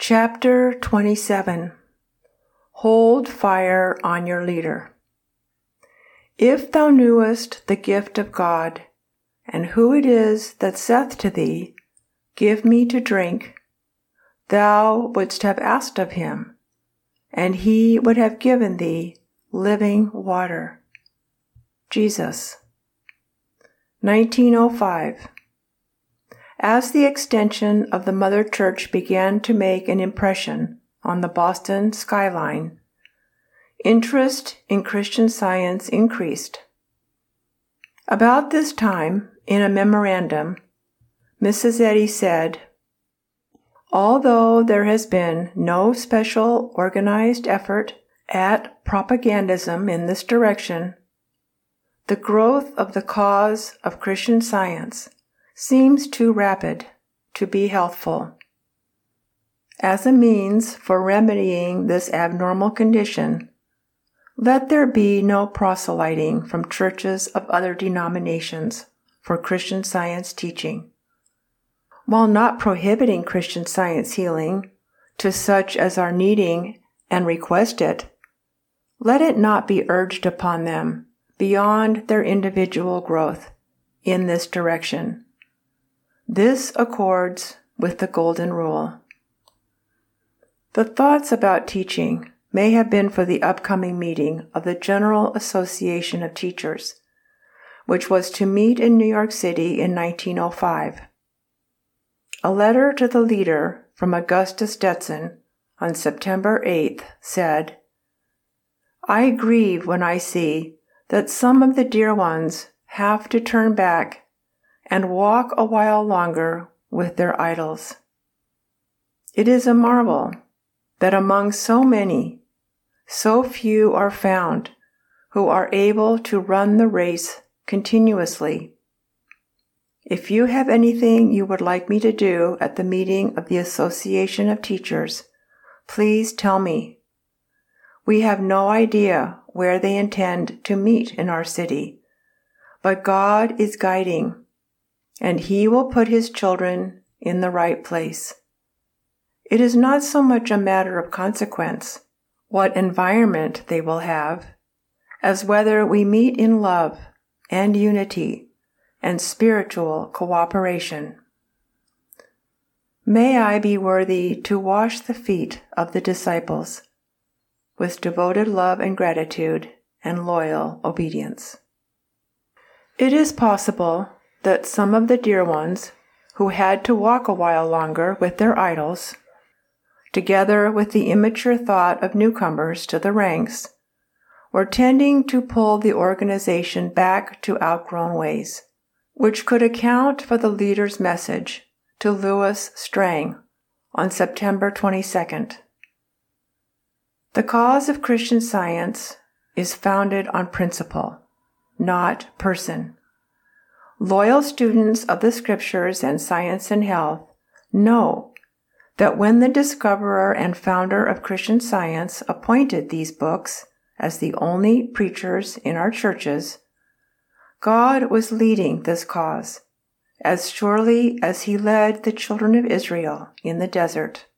Chapter 27. Hold fire on your leader. If thou knewest the gift of God, and who it is that saith to thee, Give me to drink, thou wouldst have asked of him, and he would have given thee living water. Jesus. 1905. As the extension of the Mother Church began to make an impression on the Boston skyline, interest in Christian Science increased. About this time, in a memorandum, Mrs. Eddy said, Although there has been no special organized effort at propagandism in this direction, the growth of the cause of Christian Science seems too rapid to be healthful. As a means for remedying this abnormal condition, let there be no proselyting from churches of other denominations for Christian Science teaching. While not prohibiting Christian Science healing to such as are needing and request it, let it not be urged upon them beyond their individual growth in this direction. This accords with the Golden Rule. The thoughts about teaching may have been for the upcoming meeting of the General Association of Teachers, which was to meet in New York City in 1905. A letter to the leader from Augusta Stetson on September 8th said, I grieve when I see that some of the dear ones have to turn back and walk a while longer with their idols. It is a marvel that among so many, so few are found who are able to run the race continuously. If you have anything you would like me to do at the meeting of the Association of Teachers, please tell me. We have no idea where they intend to meet in our city, but God is guiding, and He will put His children in the right place. It is not so much a matter of consequence, what environment they will have, as whether we meet in love and unity and spiritual cooperation. May I be worthy to wash the feet of the disciples with devoted love and gratitude and loyal obedience. It is possible that some of the dear ones who had to walk a while longer with their idols, together with the immature thought of newcomers to the ranks, were tending to pull the organization back to outgrown ways, which could account for the leader's message to Louis Strang on September 22nd. The cause of Christian Science is founded on principle, not person. Loyal students of the Scriptures and Science and Health know that when the discoverer and founder of Christian Science appointed these books as the only preachers in our churches, God was leading this cause as surely as He led the children of Israel in the desert.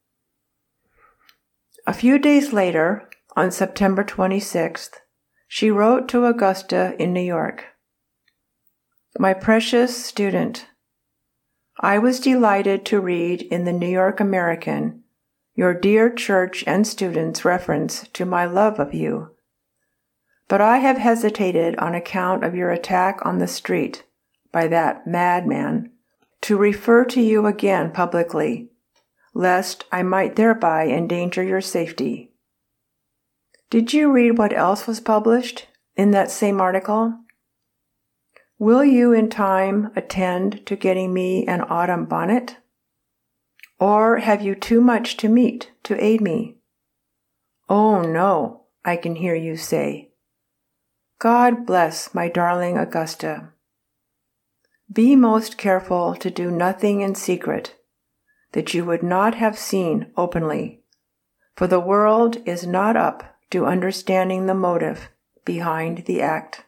A few days later, on September 26th, she wrote to Augusta in New York, My precious student, I was delighted to read in the New York American your dear church and students' reference to my love of you. But I have hesitated on account of your attack on the street by that madman to refer to you again publicly, lest I might thereby endanger your safety. Did you read what else was published in that same article? Will you in time attend to getting me an autumn bonnet? Or have you too much to meet to aid me? Oh no, I can hear you say. God bless my darling Augusta. Be most careful to do nothing in secret that you would not have seen openly, for the world is not up to understanding the motive behind the act.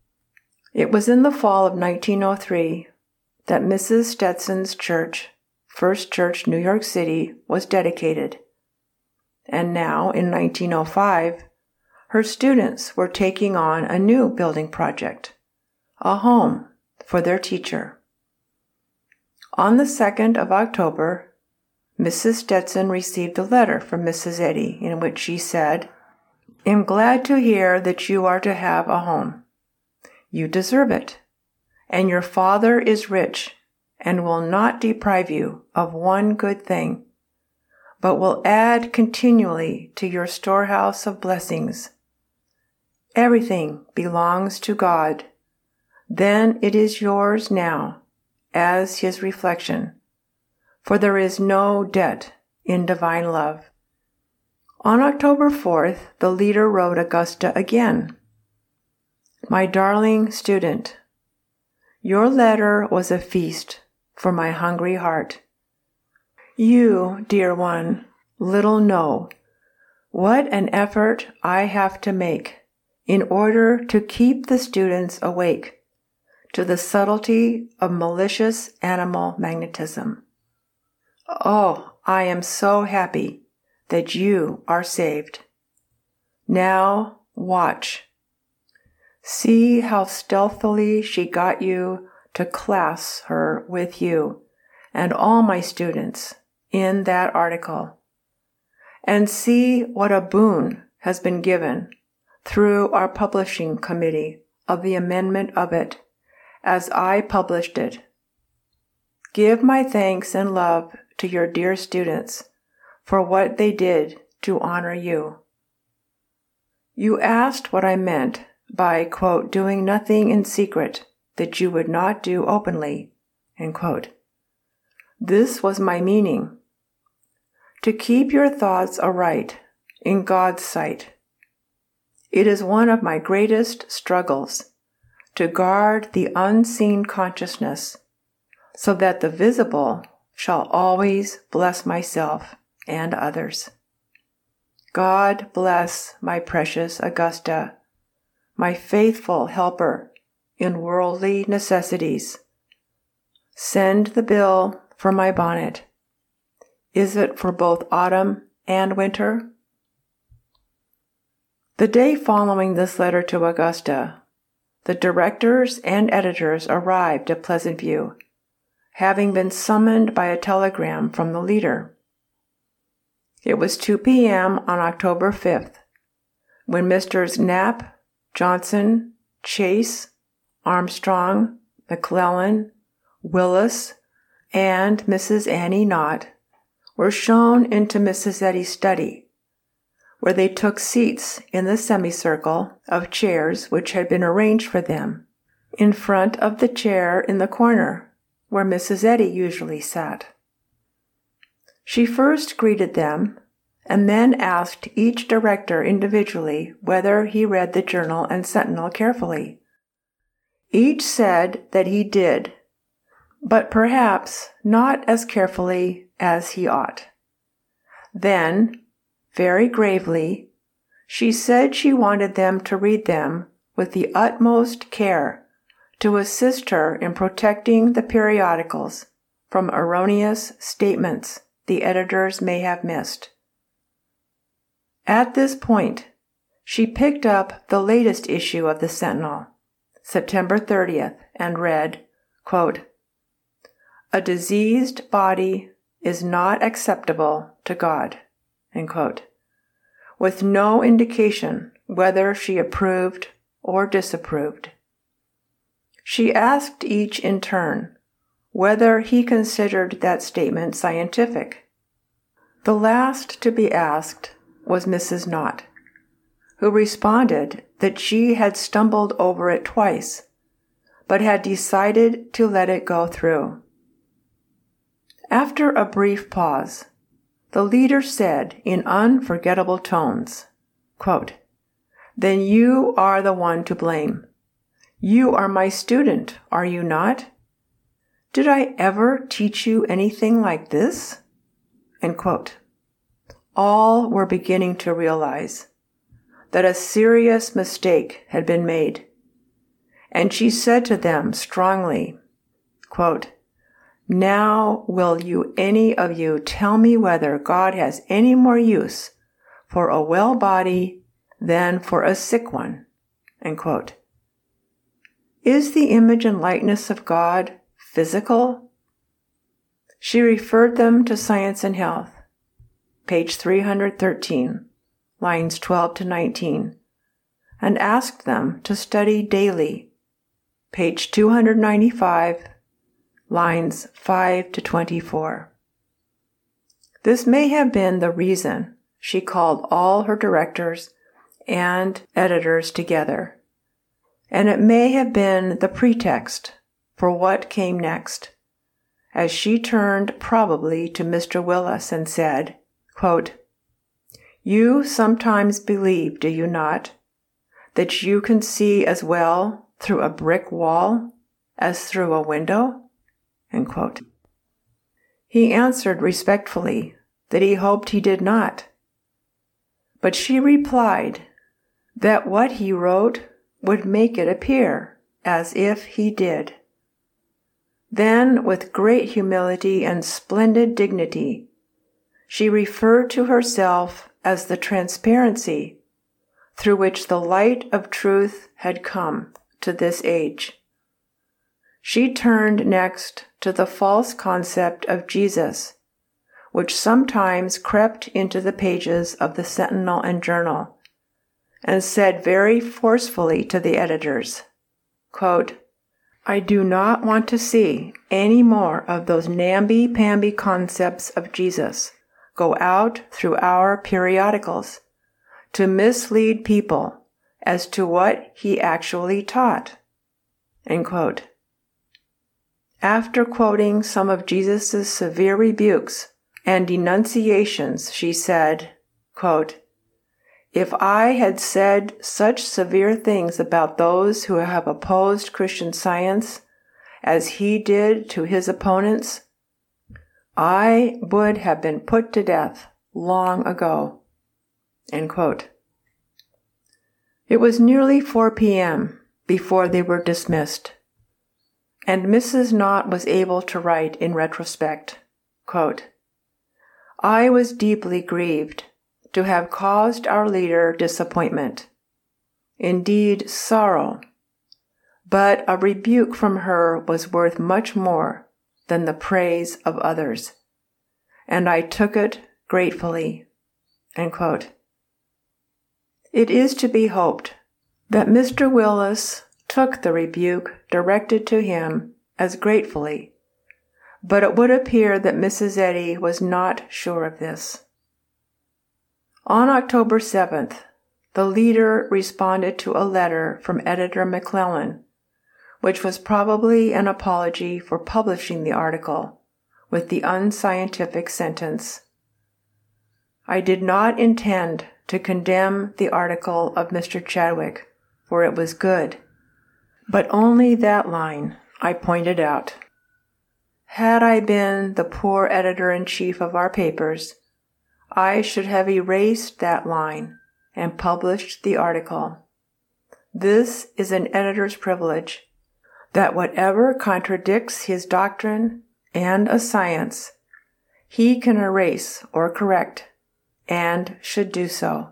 It was in the fall of 1903 that Mrs. Stetson's church First Church, New York City, was dedicated. And now, in 1905, her students were taking on a new building project, a home for their teacher. On the 2nd of October, Mrs. Stetson received a letter from Mrs. Eddy in which she said, "Am glad to hear that you are to have a home. You deserve it, and your Father is rich and will not deprive you of one good thing, but will add continually to your storehouse of blessings. Everything belongs to God. Then it is yours now, as His reflection, for there is no debt in divine love." On October 4th, the leader wrote Augusta again. "My darling student, your letter was a feast for my hungry heart. You, dear one, little know what an effort I have to make in order to keep the students awake to the subtlety of malicious animal magnetism. Oh, I am so happy that you are saved. Now watch. See how stealthily she got you to class her with you and all my students in that article. And see what a boon has been given through our publishing committee of the amendment of it as I published it. Give my thanks and love to your dear students for what they did to honor you. You asked what I meant by, quote, doing nothing in secret that you would not do openly, end quote. This was my meaning. To keep your thoughts aright in God's sight. It is one of my greatest struggles to guard the unseen consciousness so that the visible shall always bless myself and others. God bless my precious Augusta, my faithful helper in worldly necessities. Send the bill for my bonnet. Is it for both autumn and winter? The day following this letter to Augusta, the directors and editors arrived at Pleasant View, having been summoned by a telegram from the leader. It was 2 p.m. on October 5th, when Messrs. Knapp, Johnson, Chase, Armstrong, McClellan, Willis, and Mrs. Annie Knott were shown into Mrs. Eddy's study, where they took seats in the semicircle of chairs which had been arranged for them, in front of the chair in the corner where Mrs. Eddy usually sat. She first greeted them, and then asked each director individually whether he read the Journal and Sentinel carefully. Each said that he did, but perhaps not as carefully as he ought. Then, very gravely, she said she wanted them to read them with the utmost care to assist her in protecting the periodicals from erroneous statements the editors may have missed. At this point, she picked up the latest issue of the Sentinel, September 30th, and read, quote, "A diseased body is not acceptable to God," end quote, with no indication whether she approved or disapproved. She asked each in turn whether he considered that statement scientific. The last to be asked was Mrs. Knott, who responded that she had stumbled over it twice, but had decided to let it go through. After a brief pause, the leader said in unforgettable tones, quote, "Then you are the one to blame. You are my student, are you not? Did I ever teach you anything like this?" End quote. All were beginning to realize that a serious mistake had been made, and she said to them strongly, quote, Now will you any of you tell me whether God has any more use for a well body than for a sick one?" End quote. Is the image and likeness of God physical? She referred them to Science and Health, page 313, lines 12 to 19, and asked them to study daily, page 295, lines 5 to 24. This may have been the reason she called all her directors and editors together, and it may have been the pretext for what came next, as she turned probably to Mr. Willis and said, quote, "You sometimes believe, do you not, that you can see as well through a brick wall as through a window?" End quote. He answered respectfully that he hoped he did not, but she replied that what he wrote would make it appear as if he did. Then, with great humility and splendid dignity, she referred to herself as the transparency through which the light of truth had come to this age. She turned next to the false concept of Jesus, which sometimes crept into the pages of the Sentinel and Journal, and said very forcefully to the editors, quote, "I do not want to see any more of those namby-pamby concepts of Jesus go out through our periodicals to mislead people as to what he actually taught." End quote. After quoting some of Jesus' severe rebukes and denunciations, she said, quote, "If I had said such severe things about those who have opposed Christian Science as he did to his opponents, I would have been put to death long ago." End quote. It was nearly 4 p.m. before they were dismissed, and Mrs. Knott was able to write in retrospect, quote, "I was deeply grieved to have caused our leader disappointment, indeed sorrow, but a rebuke from her was worth much more than the praise of others, and I took it gratefully." End quote. It is to be hoped that Mr. Willis took the rebuke directed to him as gratefully, but it would appear that Mrs. Eddy was not sure of this. On October 7th, the leader responded to a letter from editor McClellan, which was probably an apology for publishing the article, with the unscientific sentence, "I did not intend to condemn the article of Mr. Chadwick, for it was good, but only that line I pointed out. Had I been the poor editor-in-chief of our papers, I should have erased that line and published the article. This is an editor's privilege, that whatever contradicts his doctrine and a science, he can erase or correct, and should do so."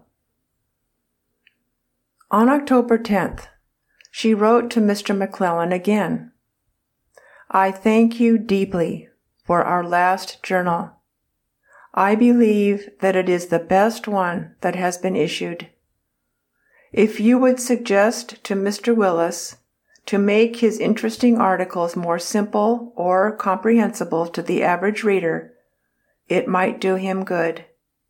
On October 10th, she wrote to Mr. McClellan again, "I thank you deeply for our last journal. I believe that it is the best one that has been issued. If you would suggest to Mr. Willis to make his interesting articles more simple or comprehensible to the average reader, it might do him good."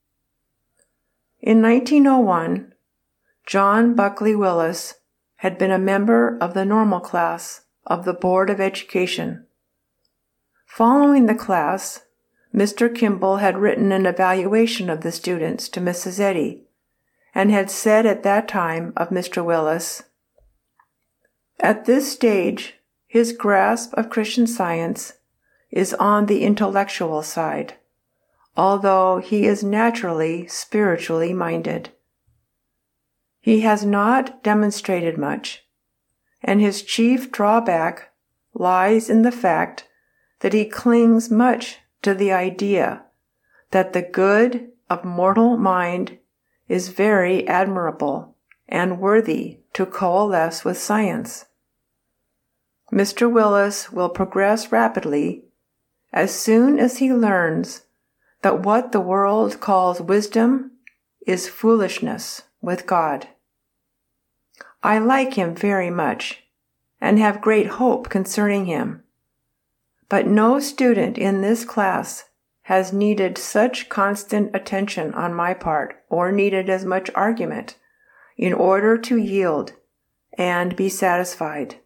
In 1901, John Buckley Willis had been a member of the normal class of the Board of Education. Following the class, Mr. Kimball had written an evaluation of the students to Mrs. Eddy, and had said at that time of Mr. Willis, "At this stage, his grasp of Christian Science is on the intellectual side, although he is naturally spiritually minded. He has not demonstrated much, and his chief drawback lies in the fact that he clings much to the idea that the good of mortal mind is very admirable and worthy to coalesce with science. Mr. Willis will progress rapidly as soon as he learns that what the world calls wisdom is foolishness with God. I like him very much and have great hope concerning him, but no student in this class has needed such constant attention on my part or needed as much argument in order to yield and be satisfied.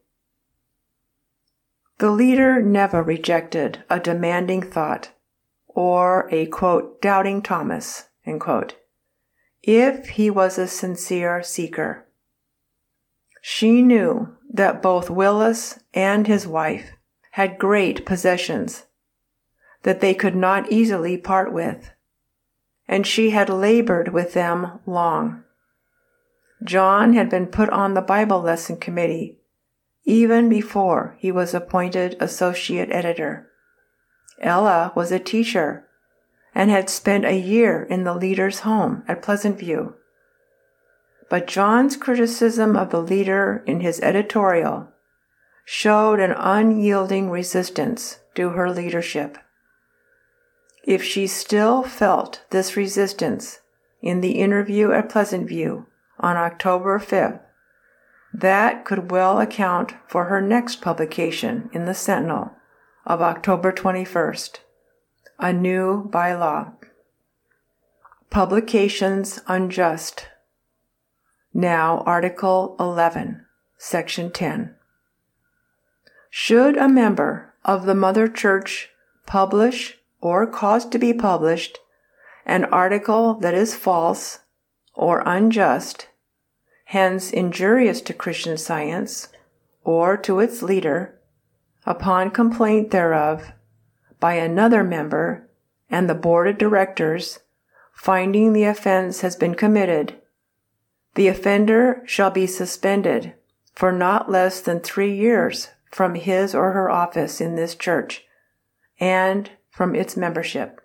The leader never rejected a demanding thought or a, quote, doubting Thomas, end quote, if he was a sincere seeker. She knew that both Willis and his wife had great possessions that they could not easily part with, and she had labored with them long. John had been put on the Bible lesson committee even before he was appointed associate editor. Ella was a teacher and had spent a year in the leader's home at Pleasant View. But John's criticism of the leader in his editorial showed an unyielding resistance to her leadership. If she still felt this resistance in the interview at Pleasant View on October 5th, that could well account for her next publication in the Sentinel of October 21st, A New Bylaw. Publications Unjust. Now Article 11, Section 10. Should a member of the Mother Church publish or cause to be published an article that is false or unjust, hence injurious to Christian Science or to its leader, upon complaint thereof by another member and the board of directors, finding the offense has been committed, the offender shall be suspended for not less than 3 years from his or her office in this church and from its membership.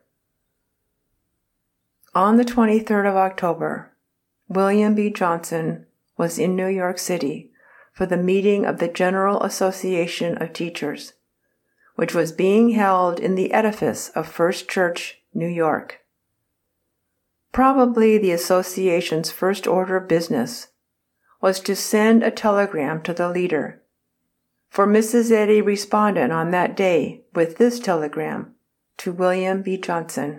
On the 23rd of October, William B. Johnson was in New York City for the meeting of the General Association of Teachers, which was being held in the edifice of First Church, New York. Probably the association's first order of business was to send a telegram to the leader, for Mrs. Eddy responded on that day with this telegram to William B. Johnson.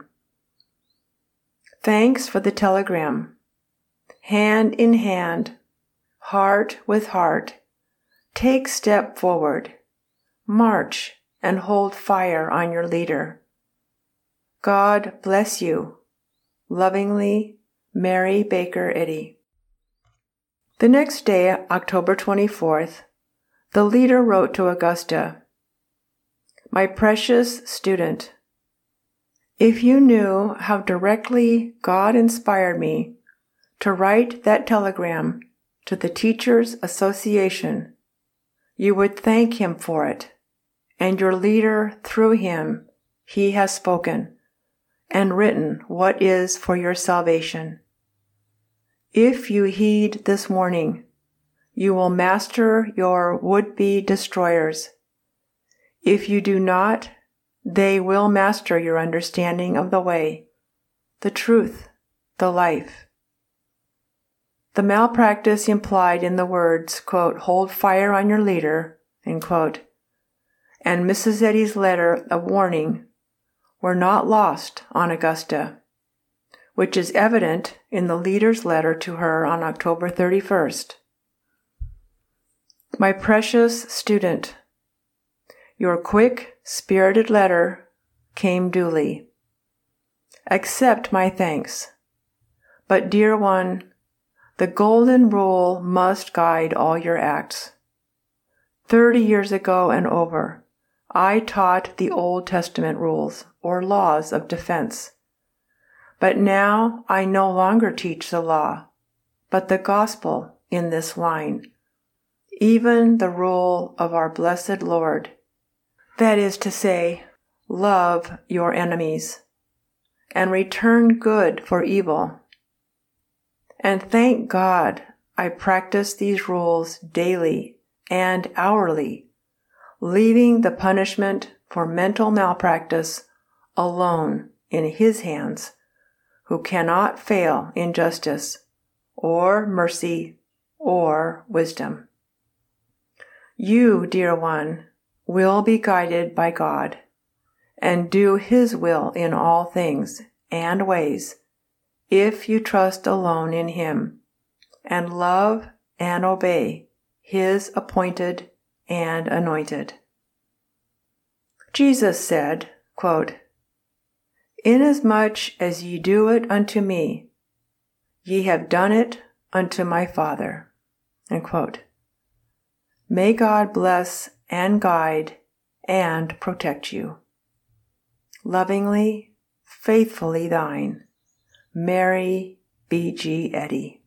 Thanks for the telegram. Hand in hand, heart with heart, take step forward, march and hold fire on your leader. God bless you. Lovingly, Mary Baker Eddy. The next day, October 24th, the leader wrote to Augusta, My precious student, if you knew how directly God inspired me to write that telegram to the Teachers Association, you would thank him for it, and your leader, through him, he has spoken and written what is for your salvation. If you heed this warning, you will master your would-be destroyers. If you do not, they will master your understanding of the way, the truth, the life. The malpractice implied in the words, quote, hold fire on your leader, end quote, and Mrs. Eddy's letter of warning were not lost on Augusta, which is evident in the leader's letter to her on October 31st. My precious student, your quick, spirited letter came duly. Accept my thanks. But, dear one, the golden rule must guide all your acts. 30 years ago and over, I taught the Old Testament rules, or laws of defense. But now I no longer teach the law, but the gospel in this line, even the rule of our blessed Lord, That is to say, love your enemies, and return good for evil. And thank God I practice these rules daily and hourly, leaving the punishment for mental malpractice alone in His hands, who cannot fail in justice, or mercy, or wisdom. You, dear one, will be guided by God, and do His will in all things and ways, if you trust alone in Him, and love and obey His appointed and anointed. Jesus said, quote, "Inasmuch as ye do it unto me, ye have done it unto my Father." End quote. May God bless and guide and protect you. Lovingly, faithfully thine, Mary B.G. Eddy.